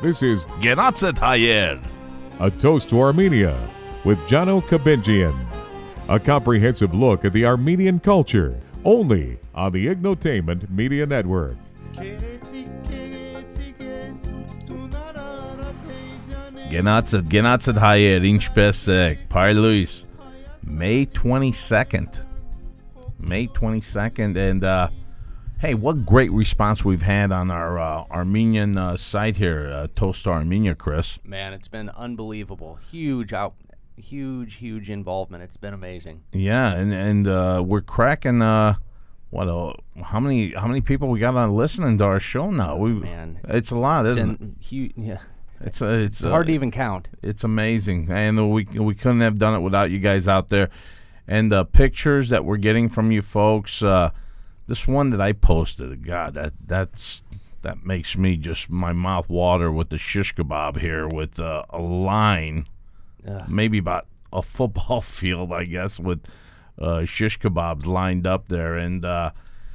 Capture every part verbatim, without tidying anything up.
This is Genatzet Hayer, A Toast to Armenia with Jano Kabinjian. A comprehensive look at the Armenian culture, only on the Ignotainment Media Network. Genatzet, Genatzet Hayer, ինչպես եք, Parluis, May twenty-second. May twenty-second, and uh, hey, what great response we've had on our uh, Armenian uh, site here, uh, Toast to Armenia, Chris. Man, it's been unbelievable. Huge out, huge, huge involvement. It's been amazing. Yeah, and and uh, we're cracking. Uh, what? Uh, how many? How many people we got on listening to our show now? We Man, it's a lot, it's isn't in, huge. Yeah, it? It's uh, it's, it's hard uh, to even count. It's amazing, and we we couldn't have done it without you guys out there. And the pictures that we're getting from you folks. Uh, This one that I posted, God, that that's that makes me just my mouth water with the shish kebab here with uh, a line, Ugh. maybe about a football field, I guess, with uh, shish kebabs lined up there. And uh,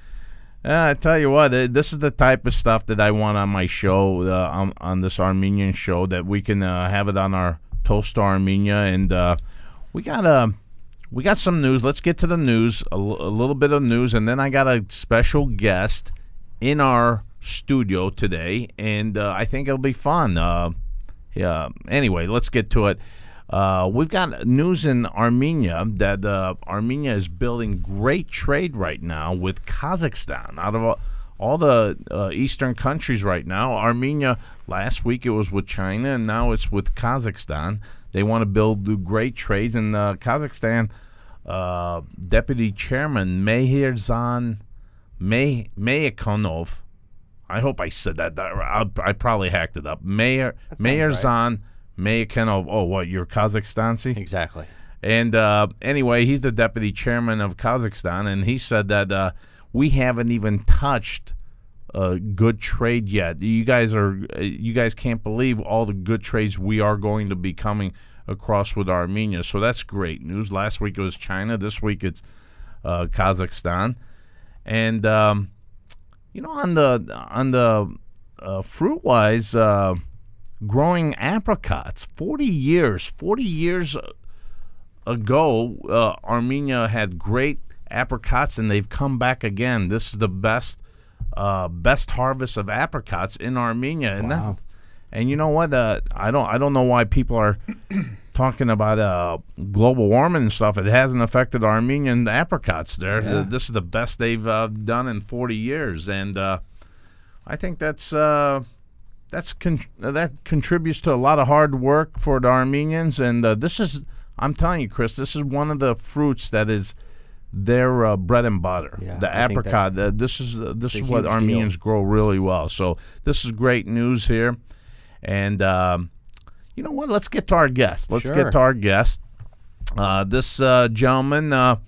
I tell you what, this is the type of stuff that I want on my show, uh, on, on this Armenian show, that we can uh, have it on our Toast to Armenia. And uh, we got a. We got some news. Let's get to the news, a, l- a little bit of news, and then I got a special guest in our studio today, and uh, I think it'll be fun. Uh, yeah. Anyway, let's get to it. Uh, we've got news in Armenia that uh, Armenia is building great trade right now with Kazakhstan. Out of all, all the uh, eastern countries right now, Armenia, last week it was with China, and now it's with Kazakhstan. They want to build do great trades, and uh, Kazakhstan uh, Deputy Chairman Mehirzan May Mayakonov, I hope I said that. I, I probably hacked it up. Mayor Mehirzan right. Mayakonov. Oh, what? You're Kazakhstanci? Exactly. And uh, anyway, he's the Deputy Chairman of Kazakhstan, and he said that uh, we haven't even touched Uh, good trade yet. You guys are, you guys can't believe all the good trades we are going to be coming across with Armenia. So that's great news. Last week it was China. This week it's uh, Kazakhstan. And um, you know, on the on the uh, fruit wise, uh, growing apricots. Forty years, forty years ago, uh, Armenia had great apricots, and they've come back again. This is the best. Uh, best harvest of apricots in Armenia, and wow. that, and you know what? Uh, I don't I don't know why people are talking about uh, global warming and stuff. It hasn't affected Armenian apricots. There, yeah. This is the best they've uh, done in forty years, and uh, I think that's uh, that's con- that contributes to a lot of hard work for the Armenians. And uh, this is, I'm telling you, Chris, this is one of the fruits that is their uh, bread and butter. Yeah, the I apricot. Uh, this is uh, this is a what huge Armenians deal. grow really well. So this is great news here. And um, you know what? Let's get to our guest. Let's Sure. get to our guest. Uh, this uh, gentleman, uh,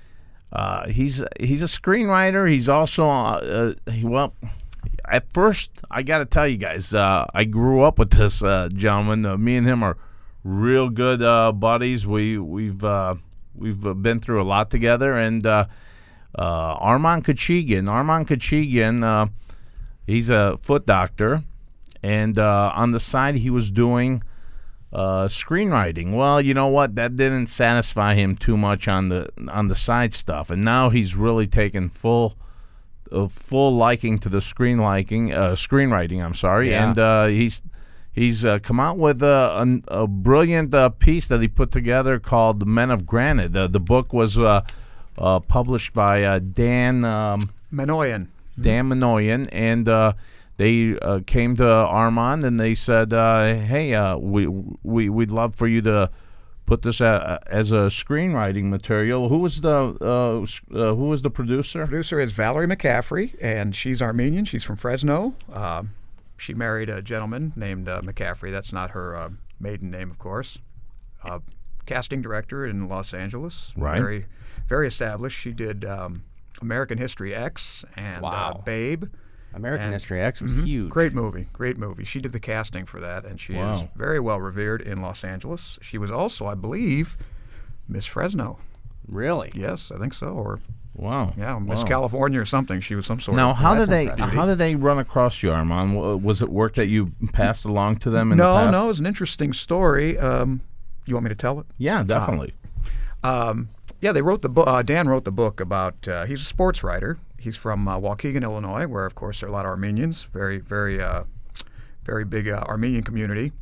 uh, he's he's a screenwriter. He's also uh, he, well. At first, I got to tell you guys, uh, I grew up with this uh, gentleman. Uh, me and him are real good uh, buddies. We we've. Uh, We've been through a lot together, and uh, uh, Arman Kachigian. Arman Kachigian, uh, he's a foot doctor, and uh, on the side he was doing uh, screenwriting. Well, you know what? That didn't satisfy him too much on the on the side stuff, and now he's really taken full uh, full liking to the screen liking uh, screenwriting. I'm sorry, Yeah. and uh, he's. He's uh, come out with a, a, a brilliant uh, piece that he put together called The Men of Granite. Uh, the book was uh, uh, published by uh, Dan um, Minoyan. Dan Minoyan, and uh, they uh, came to Armand and they said, uh, "Hey, uh, we we we'd love for you to put this a, as a screenwriting material." Who was the uh, uh, who was the producer? Producer is Valerie McCaffrey, and she's Armenian. She's from Fresno. Uh, She married a gentleman named uh, McCaffrey. That's not her uh, maiden name, of course. Uh, casting director in Los Angeles. Right. Very, very established. She did um, American History X and Wow. uh, Babe. American And- History X was Mhm. huge. Great movie. Great movie. She did the casting for that, and she Wow. is very well revered in Los Angeles. She was also, I believe, Miss Fresno. Really? Yes, I think so. Or Wow. yeah, Miss Wow. California or something. She was some sort Now, of. how that's did they impressive. how did they run across you, Armand? W- Was it work that you passed along to them in no, the past? no, it's an interesting story. Um, you want me to tell it? Yeah, definitely. Um, yeah, they wrote the book. Uh, Dan wrote the book about. Uh, he's a sports writer. He's from uh, Waukegan, Illinois, where of course there are a lot of Armenians. Very, very, uh, very big uh, Armenian community.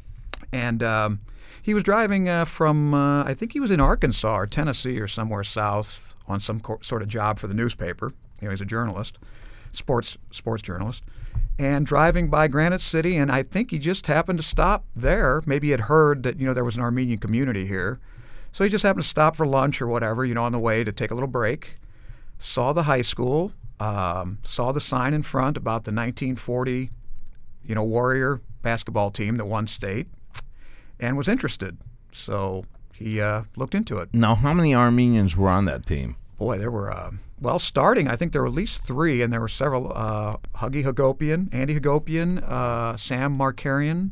And um, he was driving uh, from. Uh, I think he was in Arkansas or Tennessee or somewhere south on some co- sort of job for the newspaper. You know, he's a journalist, sports sports journalist, and driving by Granite City, and I think he just happened to stop there. Maybe he had heard that you know there was an Armenian community here. So he just happened to stop for lunch or whatever, you know, on the way to take a little break. Saw the high school, um, saw the sign in front about the nineteen forty, you know, Warrior basketball team that won state, and was interested. So he uh, looked into it. Now, how many Armenians were on that team? Boy, there were, uh, well, starting, I think there were at least three, and there were several, uh, Huggy Hagopian, Andy Hagopian, uh, Sam Markarian,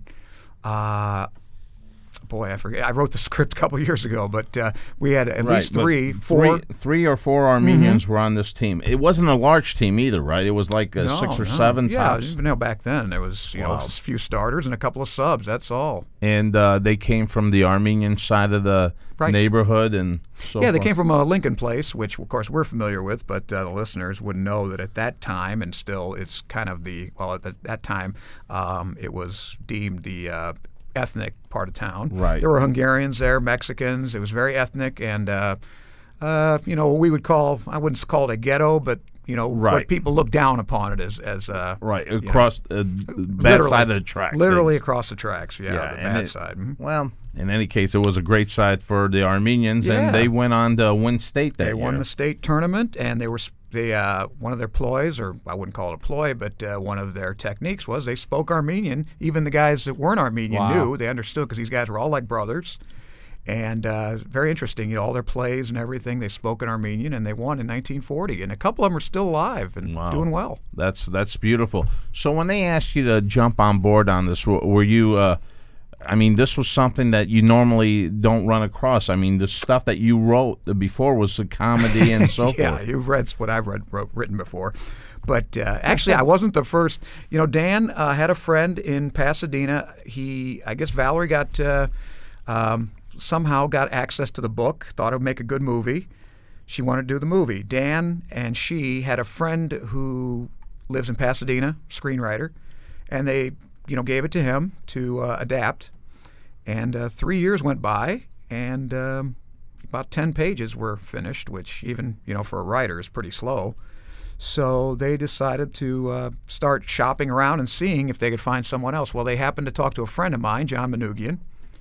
uh, boy, I forget. I wrote the script a couple of years ago, but uh, we had at Right, least but three, four. three, three or four Armenians were on this team. It wasn't a large team either, right? It was like uh, No, six or no. seven Yeah, tops. you know, back then there was you know Wow. a few starters and a couple of subs. That's all. And uh, they came from the Armenian side of the Right. neighborhood, and so yeah, they forth. came from uh, Lincoln Place, which of course we're familiar with, but uh, the listeners wouldn't know that at that time, and still, it's kind of the well at the, that time, um, it was deemed the uh, ethnic part of town. Right. There were Hungarians there, Mexicans. It was very ethnic, and uh, uh, you know what we would call I wouldn't call it a ghetto, but you know Right. what people look down upon it as as uh, right you know, across uh, the bad literally- side of the tracks. Literally It's- across the tracks, yeah, Yeah, the and bad it- side. Mhm. Well, in any case, it was a great side for the Armenians, Yeah. and they went on to win state that They year. won the state tournament, and they were s- they uh, one of their ploys, or I wouldn't call it a ploy, but uh, one of their techniques was they spoke Armenian. Even the guys that weren't Armenian Wow. knew. They understood because these guys were all like brothers, and uh, very interesting. You know, all their plays and everything they spoke in Armenian, and they won in nineteen forty. And a couple of them are still alive and Wow. doing well. That's that's beautiful. So when they asked you to jump on board on this, were, were you? Uh, I mean, this was something that you normally don't run across. I mean, the stuff that you wrote before was a comedy and so Yeah, forth. you've read what I've read wrote, written before. But uh, actually, I wasn't the first. You know, Dan uh, had a friend in Pasadena. He, I guess Valerie got uh, um, somehow got access to the book, thought it would make a good movie. She wanted to do the movie. Dan and she had a friend who lives in Pasadena, screenwriter, and they, you know, gave it to him to uh, adapt. And uh, three years went by, and um, about ten pages were finished, which even, you know, for a writer is pretty slow. So they decided to uh, start shopping around and seeing if they could find someone else. Well, they happened to talk to a friend of mine, John Manugian,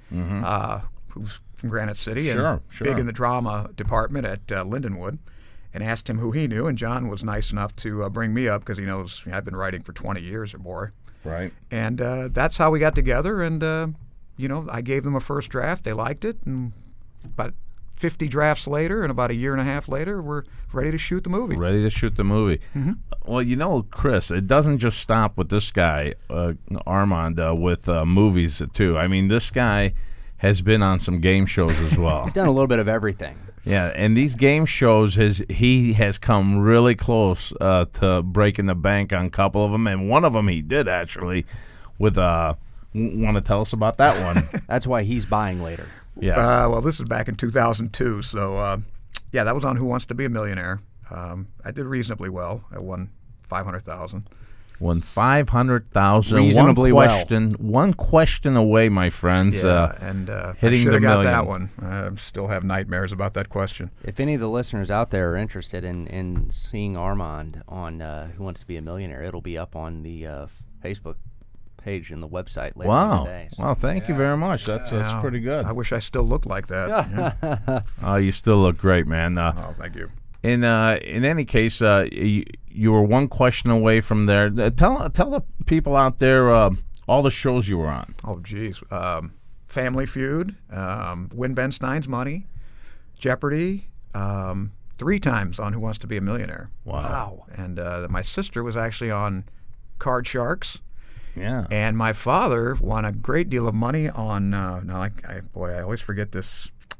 uh, who's from Granite City Sure, and sure. big in the drama department at uh, Lindenwood, and asked him who he knew. And John was nice enough to uh, bring me up because he knows I've been writing for twenty years or more. Right. And uh, that's how we got together. And, uh, you know, I gave them a first draft. They liked it. And about fifty drafts later and about a year and a half later, we're ready to shoot the movie. Ready to shoot the movie. Mm-hmm. Well, you know, Chris, it doesn't just stop with this guy, uh, Armand, uh, with uh, movies, too. I mean, this guy has been on some game shows as well. He's done a little bit of everything. Yeah, and these game shows, his he has come really close uh, to breaking the bank on a couple of them, and one of them he did, actually, with, uh, want to tell us about that one? That's why he's buying later. Yeah. Uh, well, this is back in two thousand two. So, uh, yeah, that was on Who Wants to Be a Millionaire. Um, I did reasonably well. I won five hundred thousand dollars. Won five hundred thousand dollars. Reasonably one well. question, One question away, my friends. Yeah, uh, and uh, hitting I should the have got million. that one. I still have nightmares about that question. If any of the listeners out there are interested in, in seeing Armand on uh, Who Wants to Be a Millionaire, it'll be up on the uh, Facebook page and the website later Wow. today. So. Wow, thank you very much. That's that's Wow. pretty good. I wish I still looked like that. Yeah. Oh, you still look great, man. Uh, Oh, thank you. in uh, in any case, uh, you, you were one question away from there. Uh, tell tell the people out there uh, all the shows you were on. Oh, geez. Um, Family Feud, um, Win Ben Stein's Money, Jeopardy, um, three times on Who Wants to Be a Millionaire. Wow. And uh, my sister was actually on Card Sharks. Yeah. And my father won a great deal of money on. Uh, now, I, I, boy, I always forget this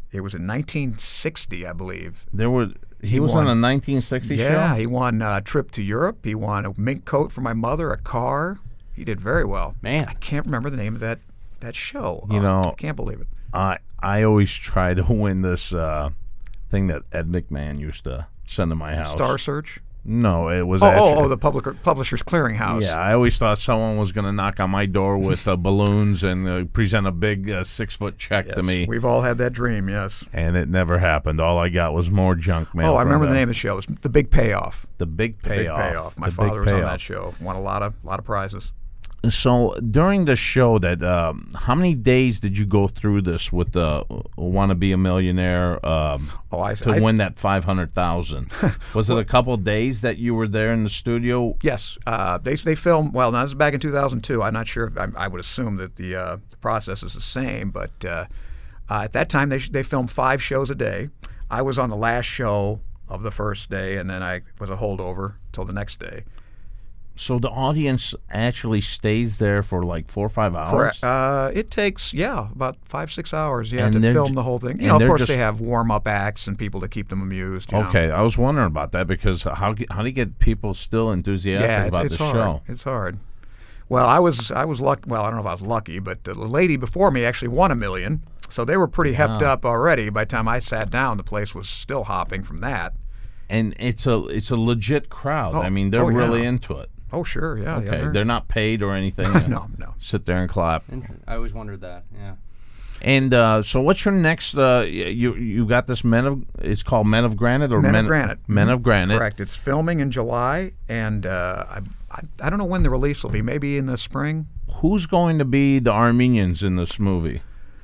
It was in nineteen sixty, I believe. There were he, He was won- on a nineteen sixty Yeah, show. he won a trip to Europe. He won a mink coat for my mother, a car. He did very well. Man. I can't remember the name of that that show. You Uh, know- I can't believe it. I I always try to win this uh, thing that Ed McMahon used to send to my house. Star Search. No, it was Oh, actually, oh, oh, the public, Publishers Clearinghouse. yeah. I always thought someone was going to knock on my door with uh, balloons and uh, present a big uh, six foot check Yes, to me, We've all had that dream. Yes. and it never happened. All I got was more junk mail. Oh, I from remember the them. name of the show. It was The Big Payoff. The big The payoff. Big Payoff. My The father big was on payoff. that show. Won a lot of lot of prizes. So during the show, that um, how many days did you go through this with the "Want to Be a Millionaire" um, Oh, I, to I win that five hundred thousand? Was it a couple days that you were there in the studio? Yes, uh, they they filmed. Well, now this is back in two thousand two. I'm not sure. If, I, I would assume that the, uh, the process is the same, but uh, uh, at that time they sh- they filmed five shows a day. I was on the last show of the first day, and then I was a holdover till the next day. So the audience actually stays there for like four or five hours. Correct. Uh, it takes yeah about five six hours. Yeah, And to they're film ju- the whole thing. You and know, of they're course just- they have warm up acts and people to keep them amused. You know. Okay, I was wondering about that because how ge- how do you get people still enthusiastic Yeah, it's, about it's the hard. show? It's hard. Well, I was I was lucky. Well, I don't know if I was lucky, but the lady before me actually won a million, so they were pretty hepped Wow. up already. By the time I sat down, the place was still hopping from that. And it's a it's a legit crowd. Oh, I mean, they're oh, yeah. really into it. Oh, sure, yeah. Okay, yeah, they're- they're not paid or anything. no, no. Sit there and clap. Inter- I always wondered that. Yeah. And uh, so, what's your next? Uh, y- you you got this Men of? It's called Men of Granite or Men of Granite. Men Mhm. of Granite. Correct. It's filming in July, and uh, I, I I don't know when the release will be. Maybe in the spring. Who's going to be the Armenians in this movie?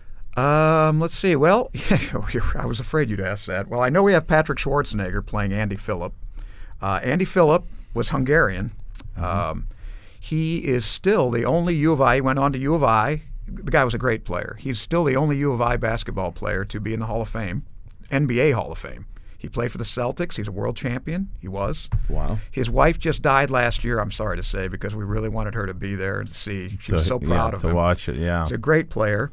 Um, let's see. Well, I was afraid you'd ask that. Well, I know we have Patrick Schwarzenegger playing Andy Phillip. Uh, Andy Phillip was Hungarian. Um, he is still the only U of I. He went on to U of I. The guy was a great player. He's still the only U of I basketball player to be in the Hall of Fame, N B A Hall of Fame. He played for the Celtics. He's a world champion. He was. Wow. His wife just died last year, I'm sorry to say, because we really wanted her to be there and see. She was so proud yeah, of to him. watch it. Yeah. He's a great player.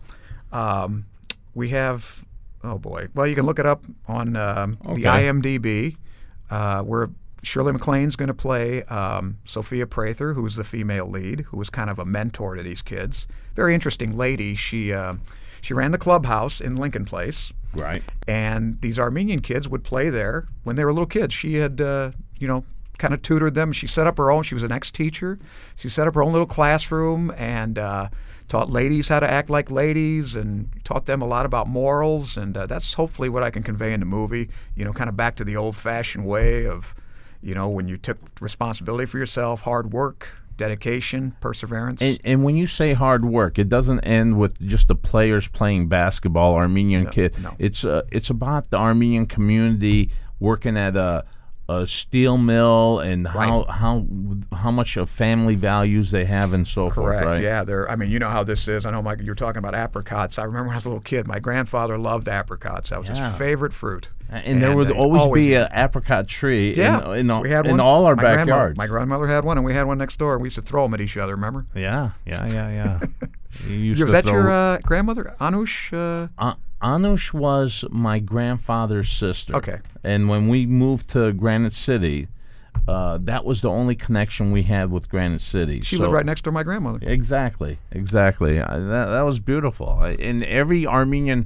Um, we have, oh boy. Well, you can look it up on um, Okay. the I M D B. Uh, where Shirley MacLaine's going to play um, Sophia Prather, who's the female lead, who was kind of a mentor to these kids. Very interesting lady. She uh, she ran the clubhouse in Lincoln Place, Right. and these Armenian kids would play there when they were little kids. She had, uh, you know, kind of tutored them. She set up her own. She was an ex-teacher. She set up her own little classroom and uh, taught ladies how to act like ladies and taught them a lot about morals. And uh, that's hopefully what I can convey in the movie. You know, kind of back to the old-fashioned way of, you know, when you took responsibility for yourself, hard work, dedication, perseverance. And, and when you say hard work, it doesn't end with just the players playing basketball. Armenian kid. no. It's uh, it's about the Armenian community working at a, a steel mill and how how how much of family values they have and so Correct. forth. Right. Yeah, they're. I mean, you know how this is. I know, Mike. You're talking about apricots. I remember when I was a little kid. My grandfather loved apricots. That was Yeah. his favorite fruit. And there would they always, be an apricot tree Yeah, in, in, all- we had in one. all our my grandmother- backyards. My grandmother had one, and we had one next door. We used to throw them at each other. Remember? yeah, yeah, yeah, yeah. You used Was to that throw- your uh, grandmother, Anush? Uh, Uh, Anush was my grandfather's sister. Okay. And when we moved to Granite City, uh, that was the only connection we had with Granite City. she So- lived right next to my grandmother. Exactly, exactly. Uh, that that was beautiful. Uh, In every Armenian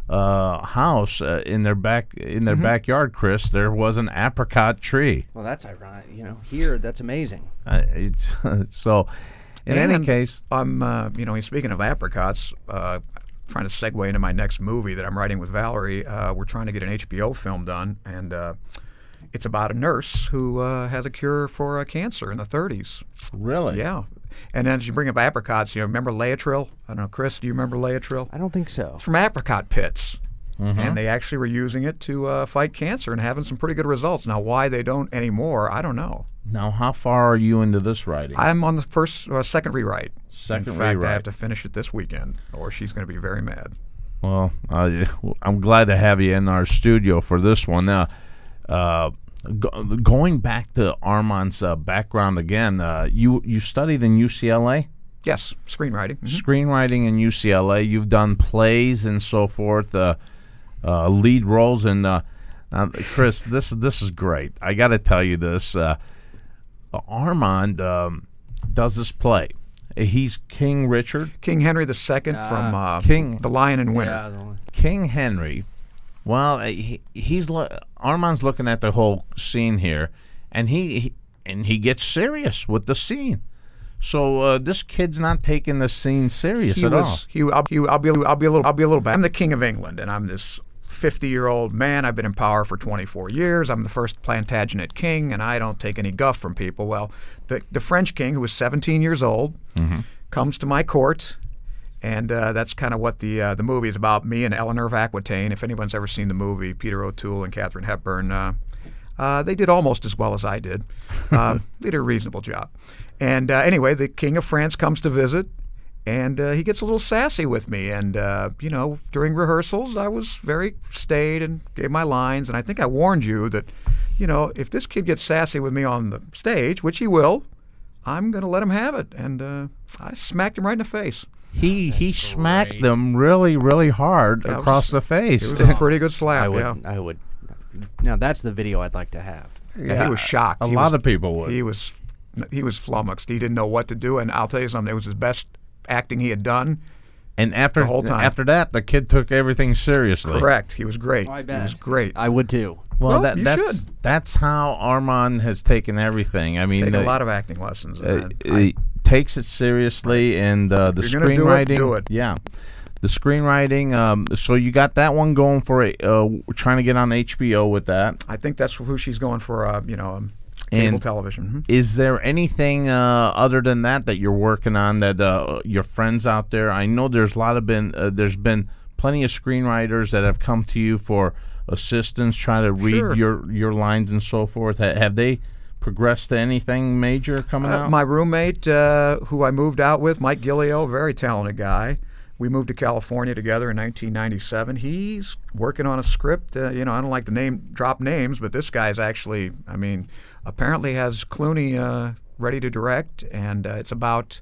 uh, house uh, in their back in their backyard, Chris, there was an apricot tree. Well, that's ironic. You know, here that's amazing. Uh, it's so. In any And case, I'm, uh, you know, speaking of apricots, uh, trying to segue into my next movie that I'm writing with Valerie. Uh, we're trying to get an H B O film done, and uh, it's about a nurse who uh, has a cure for uh, cancer in the thirties. really, Yeah. And then as you bring up apricots, you know, remember Laetrile? I don't know, Chris, do you remember Laetrile? I don't think so. It's from apricot pits. And they actually were using it to uh, fight cancer and having some pretty good results. Now, why they don't anymore, I don't know. Now, how far are you into this writing? I'm on the first, uh, second rewrite. Second in fact, rewrite. I have to finish it this weekend, or she's going to be very mad. Well, uh, I'm glad to have you in our studio for this one. Now, uh, go, going back to Armand's uh, background again, uh, you you studied in U C L A, Yes, screenwriting. Mhm. screenwriting in U C L A. You've done plays and so forth. Uh, uh, lead roles. And uh, uh, Chris, this this is great. I got to tell you this. Uh, Armand um, does this play. He's King Richard. King Henry the Second from uh, King- The Lion and Winter. Yeah, the one- King Henry. Well, uh, he, he's lo- Armand's looking at the whole scene here, and he, he and he gets serious with the scene. So uh, this kid's not taking the scene serious He at all. was. He, I'll, he, I'll be. I'll be a little. I'll be a little bad. I'm the King of England, and I'm this fifty-year-old man. I've been in power for twenty-four years. I'm the first Plantagenet king, and I don't take any guff from people. Well, the the French king, who was seventeen years old, Mm-hmm. comes to my court, and uh, that's kind of what the uh, the movie is about. Me and Eleanor of Aquitaine. If anyone's ever seen the movie, Peter O'Toole and Katharine Hepburn, uh, uh, they did almost as well as I did. Uh, they did a reasonable job. And uh, anyway, the King of France comes to visit. And uh, he gets a little sassy with me. And, uh, you know, during rehearsals, I was very staid and gave my lines. And I think I warned you that, you know, if this kid gets sassy with me on the stage, which he will, I'm going to let him have it. And uh, I smacked him right in the face. He he smacked them really, really hard That across was- the face. It was a pretty good slap, I would. yeah. I would. Now that's the video I'd like to have. Yeah, he was shocked. A He lot was- of people would. He was, he was flummoxed. He didn't know what to do. And I'll tell you something, it was his best acting he had done. And after the whole time. after that, the kid took everything seriously. Correct. He was great. I He bet. was great. I would too. Well, Well, that, you that's should. that's how Armand has taken everything. I mean, Take a uh, lot of acting lessons. uh, and I- he takes it seriously, and uh, the you're gonna do it, screenwriting. do it. Yeah, the screenwriting. Um, so you got that one going for a, uh, trying to get on H B O with that. I think that's who she's going for. Uh, you know, um, cable And- television. Mhm. Is there anything uh, other than that that you're working on that uh, your friends out there? I know there's a lot of been uh, there's been plenty of screenwriters that have come to you for assistance, trying to read Sure. your your lines and so forth. Ha- have they progressed to anything major coming Uh, out? my roommate, uh, who I moved out with, Mike Gillio, very talented guy. We moved to California together in nineteen ninety-seven. He's working on a script. Uh, you know, I don't like to name drop names, but this guy's actually, I mean, apparently has Clooney uh, ready to direct, and uh, it's about.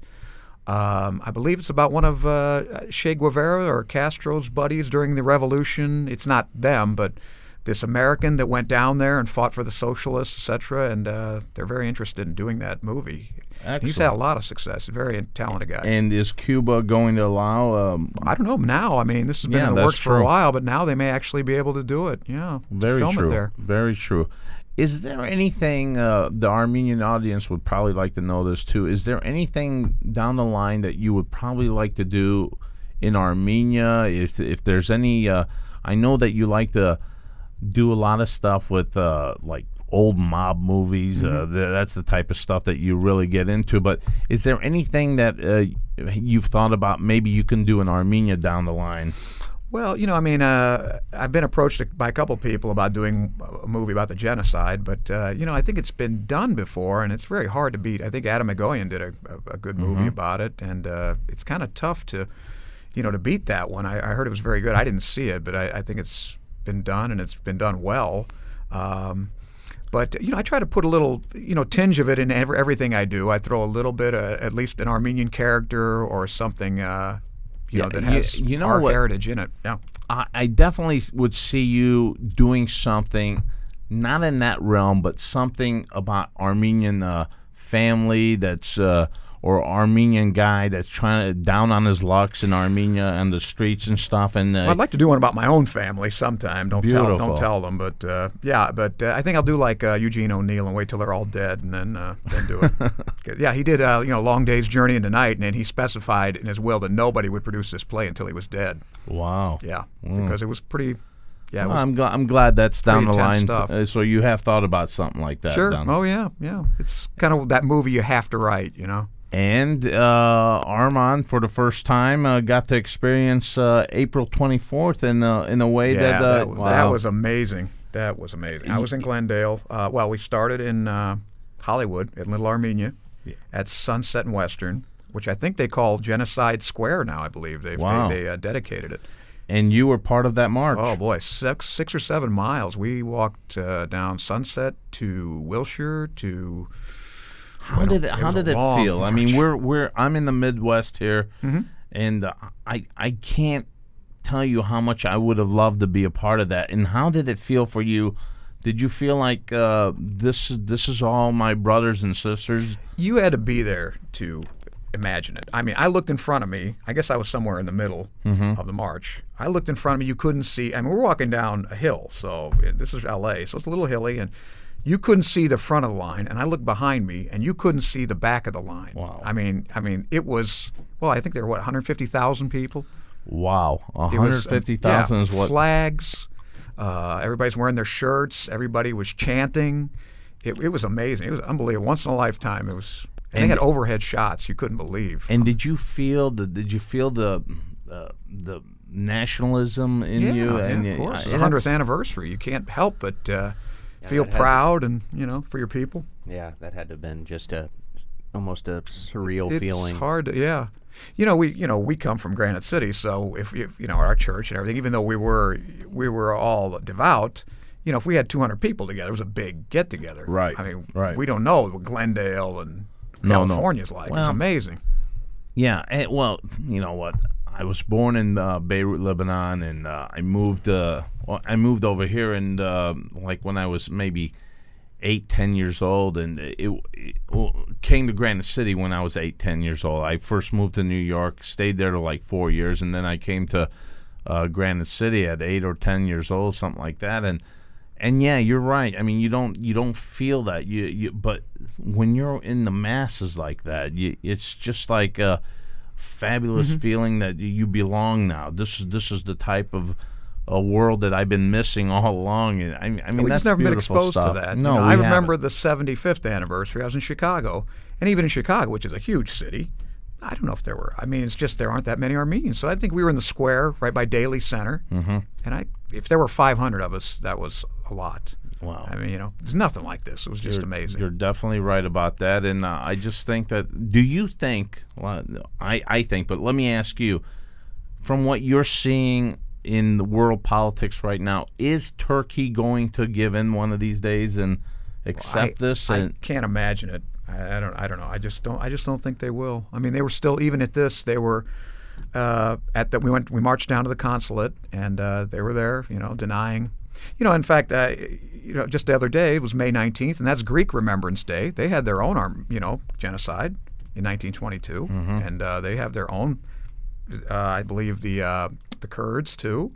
Um, I believe it's about one of uh, Che Guevara or Castro's buddies during the revolution. It's not them, but this American that went down there and fought for the socialists, et cetera. And uh, they're very interested in doing that movie. He's had a Excellent. lot of success. Very talented guy. And is Cuba going to allow? Um, I don't know now. I mean, this has been Yeah, in the that's works for a true. while, but now they may actually be able to do it. Yeah, very film true. it there. Very true. Is there anything uh, the Armenian audience would probably like to know this too? Is there anything down the line that you would probably like to do in Armenia? If if there's any, uh, I know that you like to do a lot of stuff with uh, like old mob movies. Uh, th- that's the type of stuff that you really get into. But is there anything that uh, you've thought about maybe you can do in Armenia down the line? Well, you know, I mean, uh, I've been approached by a couple of people about doing a movie about the genocide, but uh, you know, I think it's been done before, and it's very hard to beat. I think Adam Egoyan did a, a, a good movie about it, and uh, it's kind of tough to, you know, to beat that one. I, I heard it was very good. I didn't see it, but I, I think it's been done, and it's been done well. Um, But you know, I try to put a little, you know, tinge of it in every, everything I do. I throw a little bit, uh, at least an Armenian character or something, uh, you Yeah, know, that you- has you know our what- heritage in it. Yeah. I, I definitely would see you doing something, not in that realm, but something about Armenian uh, family that's, uh, or Armenian guy that's trying to down on his lucks in Armenia and the streets and stuff. And uh, I'd like to do one about my own family sometime. Don't tell, Beautiful. don't tell them. But uh, yeah, but uh, I think I'll do like uh, Eugene O'Neill and wait till they're all dead and then uh, then do it. 'Cause, yeah, he did uh, you know Long Day's Journey into Night, and then he specified in his will that nobody would produce this play until he was dead. wow. Yeah, because it was pretty. Yeah, it Well, was, I'm, gl- I'm glad that's down the pretty line. intense stuff. Uh, so you have thought about something like that. sure. down- Oh yeah, yeah. It's kind of that movie you have to write. You know. And uh, Armand, for the first time, uh, got to experience uh, April twenty-fourth in a, in a way Yeah, that, uh, that, was, that was amazing. That was amazing. I was in Glendale. Uh, well, we started in uh, Hollywood at Little Armenia at Sunset and Western, which I think they call Genocide Square now. I believe they've, Wow. they they uh, dedicated it. and you were part of that march. Oh boy, six six or seven miles. We walked uh, down Sunset to Wilshire to. How did it, it how was a did it long feel? I march. mean, we're we're I'm in the Midwest here, Mhm. and uh, I I can't tell you how much I would have loved to be a part of that. And how did it feel for you? Did you feel like uh, this this is all my brothers and sisters? You had to be there to imagine it. I mean, I looked in front of me. I guess I was somewhere in the middle Mm-hmm. of the march. I looked in front of me. You couldn't see. I mean, we're walking down a hill, so this is L A, so it's a little hilly, and you couldn't see the front of the line. And I looked behind me, and you couldn't see the back of the line. Wow. I mean, I mean, it was. Well, I think there were what one hundred fifty thousand people. Wow, It was, one hundred fifty thousand yeah, is what? Flags. Uh, everybody's wearing their shirts. Everybody was chanting. It, it was amazing. It was unbelievable. Once in a lifetime. It was. And, And- they had overhead shots. You couldn't believe. And did you feel the did you feel the uh, the nationalism in yeah, you? yeah, And of you- course. I- It's the that's- hundredth anniversary. You can't help but uh, feel that had- proud and you know for your people. Yeah, that had to have been just a almost a surreal It's feeling. hard to, yeah. You know, we you know we come from Granite City, so if you you know our church and everything, even though we were we were all devout, you know, if we had two hundred people together, it was a big get together. Right, I mean, right. we don't know what Glendale and No, no. California's like. Well, it's amazing. Yeah, and, well, you know what? I was born in uh, Beirut, Lebanon, and uh, I moved. Uh, well, I moved over here, and uh, like when I was maybe eight, ten years old, and it, it well, came to Granite City when I was eight, ten years old. I first moved to New York, stayed there for like four years, and then I came to uh, Granite City at eight or ten years old, something like that, and. And yeah, you're right. I mean, you don't you don't feel that. You, you but when you're in the masses like that, you, it's just like a fabulous Mm-hmm. feeling that you belong now. This is this is the type of a world that I've been missing all along. And I, I mean, We've that's just never been beautiful exposed stuff. to that. No, You know, we I remember haven't. the seventy-fifth anniversary. I was in Chicago, and even in Chicago, which is a huge city, I don't know if there were. I mean, it's just there aren't that many Armenians. So I think we were in the square right by Daly Center, mm-hmm. and I, if there were five hundred of us, that was a lot. Wow. I mean, you know, there's nothing like this. It was just You're- amazing. You're definitely right about that, and uh, I just think that. Do you think? Well, I I think, but let me ask you, from what you're seeing in the world politics right now, is Turkey going to give in one of these days and accept I, this? I And can't imagine it. I, I don't. I don't know. I just don't. I just don't think they will. I mean, they were still even at this. They were uh, at that. We went. We marched down to the consulate, and uh, they were there. You know, denying. You know, in fact, uh, you know, just the other day it was May nineteenth, and that's Greek Remembrance Day. They had their own arm, you know, genocide in nineteen twenty-two, Mm-hmm. and uh, they have their own. Uh, I believe the uh, the Kurds too,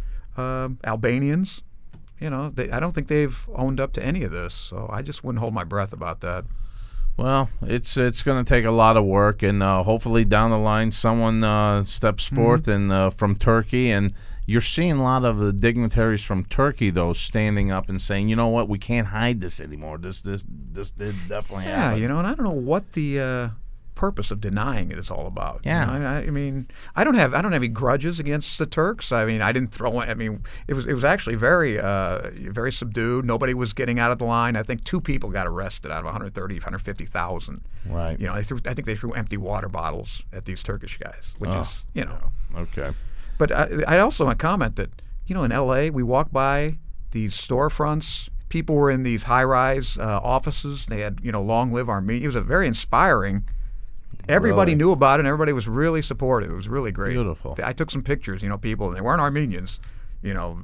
um, Albanians. You know, they, I don't think they've owned up to any of this, so I just wouldn't hold my breath about that. well, it's it's going to take a lot of work, and uh, hopefully down the line someone uh, steps Mm-hmm. forth and uh, from Turkey, and you're seeing a lot of the dignitaries from Turkey though standing up and saying, you know what, we can't hide this anymore. This this this did definitely Yeah, happen. you know, and I don't know what the uh, purpose of denying it is all about. you Yeah. know? I, I mean, I don't have I don't have any grudges against the Turks. I mean, I didn't throw. I mean, it was it was actually very uh, very subdued. Nobody was getting out of the line. I think two people got arrested out of one hundred thirty, one hundred fifty thousand. Right. You know, they threw, I think they threw empty water bottles at these Turkish guys, which Oh, is you know. Okay. But I, I also want to comment that, you know, in L A, we walked by these storefronts. People were in these high-rise uh, offices. They had, you know, long live Armenia. It was a very inspiring. Everybody Really? knew about it, and everybody was really supportive. It was really great. Beautiful. I took some pictures, you know, people, and they weren't Armenians, you know,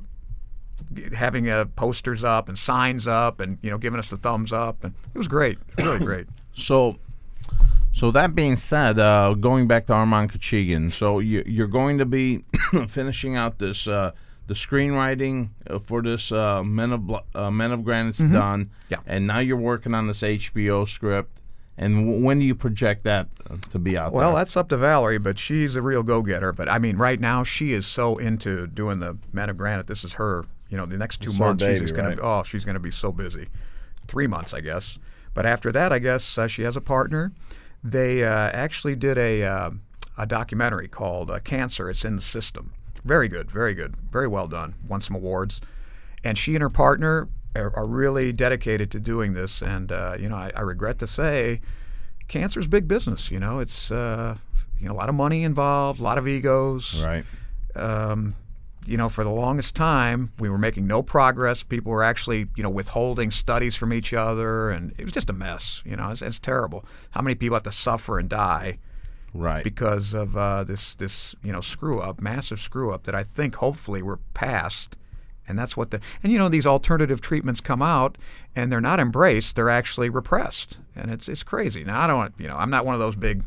having uh, posters up and signs up and, you know, giving us the thumbs up. And it was great. It was really great. So, so that being said, uh, going back to Armand Kachigin, so you, you're going to be finishing out this uh, the screenwriting uh, for this uh, Men of Blo- uh, Men of Granite's done, Yeah. and now you're working on this H B O script. And w- when do you project that uh, to be out Well, there? that's up to Valerie, but she's a real go-getter. But I mean, right now she is so into doing the Men of Granite. This is her. You know, the next two It's her months she's baby, just gonna. right? Oh, she's gonna be so busy. Three months, I guess. But after that, I guess uh, she has a partner. They uh, actually did a uh, a documentary called uh, "Cancer." It's in the System. Very good, very good, very well done. Won some awards. And she and her partner are, are really dedicated to doing this. And uh, you know, I, I regret to say, cancer's big business. You know, it's uh, you know a lot of money involved, a lot of egos. right. Um, you know, for the longest time, we were making no progress. People were actually, you know, withholding studies from each other, and it was just a mess. You know, it's, it's terrible. How many people have to suffer and die Right. Because of uh, this this you know screw up, massive screw up that I think hopefully we're past. And that's what the and you know these alternative treatments come out and they're not embraced, they're actually repressed, and it's it's crazy. Now I don't want you know I'm not one of those big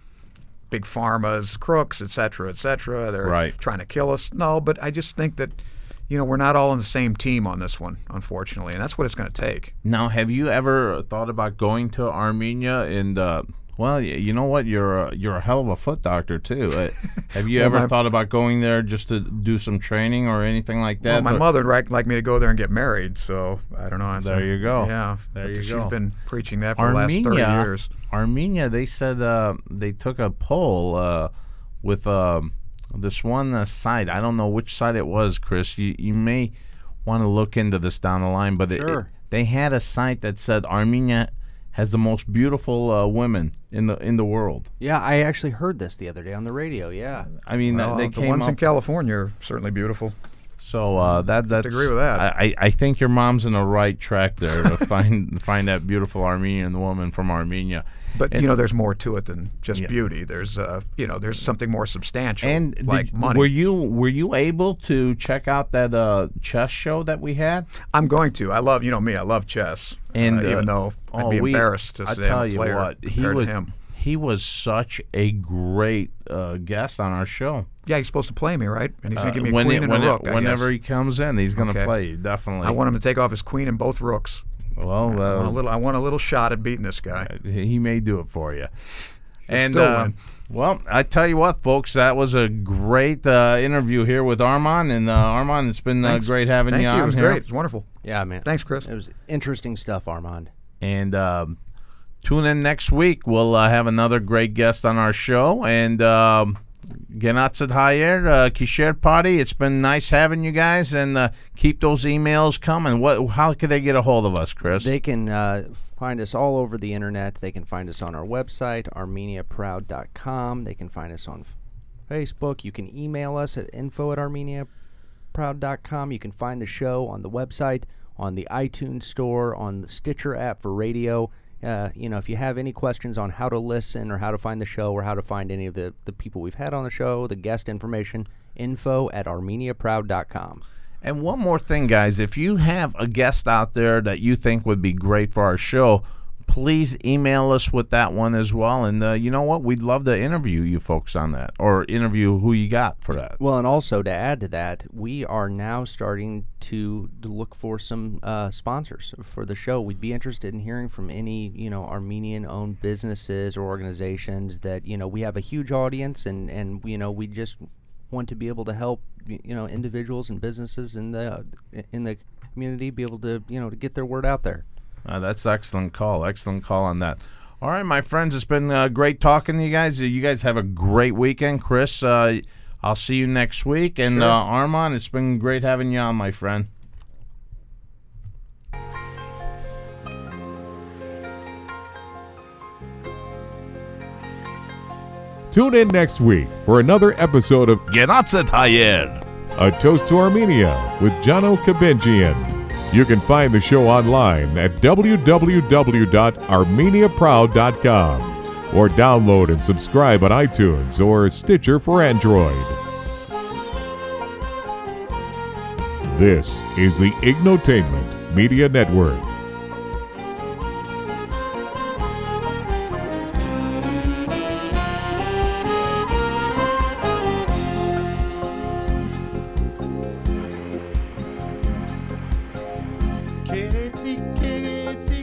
big pharmas, crooks, et cetera, et cetera. They're right. trying to kill us. No, but I just think that you know we're not all on the same team on this one, unfortunately, and that's what it's going to take. Now, have you ever thought about going to Armenia and? Uh, Well, you know what? You're a, you're a hell of a foot doctor too. Uh, have you well, ever my, thought about going there just to do some training or anything like that? Well, my or? mother would like me to go there and get married, so I don't know. There you go. Yeah, there you she's go. She's been preaching that for Armenia, the last thirty years. Armenia, they said uh, they took a poll uh, with uh, this one uh, site. I don't know which site it was, Chris. You you may want to look into this down the line, but sure. it, it, they had a site that said Armenia has the most beautiful uh, women in the in the world. Yeah, I actually heard this the other day on the radio. Yeah, I mean, well, they the came ones up, in California are certainly beautiful. So uh, that that's agree with that. I, I think your mom's in the right track there to find find that beautiful Armenian woman from Armenia. But and, you know, there's more to it than just yeah. beauty. There's uh, you know, there's something more substantial, and like did, money. Were you were you able to check out that uh, chess show that we had? I'm going to. I love you know me. I love chess, and uh, uh, even though I'd oh, be we, embarrassed to I say tell I'm a you player what, he compared was to him. he was such a great uh, guest on our show. Yeah, he's supposed to play me, right? And he's Uh, gonna give me a when queen it, and when a it, rook. I whenever guess. he comes in, he's going to Okay. play you, definitely. I want him to take off his queen and both rooks. Well, I, want a uh, little, I want a little shot at beating this guy. he may do it for you. And still uh, win. well, I tell you what, folks, that was a great uh, interview here with Armand. And uh, Armand, it's been uh, Thanks. great having Thank you you. on It was here. great. It's wonderful. yeah, man. Thanks, Chris. It was interesting stuff, Armand. And um, tune in next week. We'll uh, have another great guest on our show. And um, Genatset Hayer, uh, Kisher Party. It's been nice having you guys, and uh, keep those emails coming. What? How can they get a hold of us, Chris? They can uh, find us all over the internet. They can find us on our website, armenia proud dot com. They can find us on Facebook. You can email us at info at armenia proud dot com. You can find the show on the website, on the iTunes store, on the Stitcher app for radio. Uh, you know, if you have any questions on how to listen or how to find the show or how to find any of the, the people we've had on the show, the guest information, info at armenia proud dot com. And one more thing, guys. If you have a guest out there that you think would be great for our show, please email us with that one as well. And uh, you know what? We'd love to interview you folks on that, or interview who you got for that. Well, and also to add to that, we are now starting to, to look for some uh, sponsors for the show. We'd be interested in hearing from any, you know, Armenian-owned businesses or organizations that, you know, we have a huge audience, and, and you know, we just want to be able to help, you know, individuals and businesses in the in the community be able to, you know, to get their word out there. Uh, that's excellent call. Excellent call on that. All right, my friends, it's been uh, great talking to you guys. You guys have a great weekend. Chris, uh, I'll see you next week. And Sure. uh, Armand, it's been great having you on, my friend. Tune in next week for another episode of Genatset Hayer. A Toast to Armenia with Jono Kabenjian. You can find the show online at w w w dot armenia proud dot com or download and subscribe on iTunes or Stitcher for Android. This is the Ignotainment Media Network. Katie, Katie.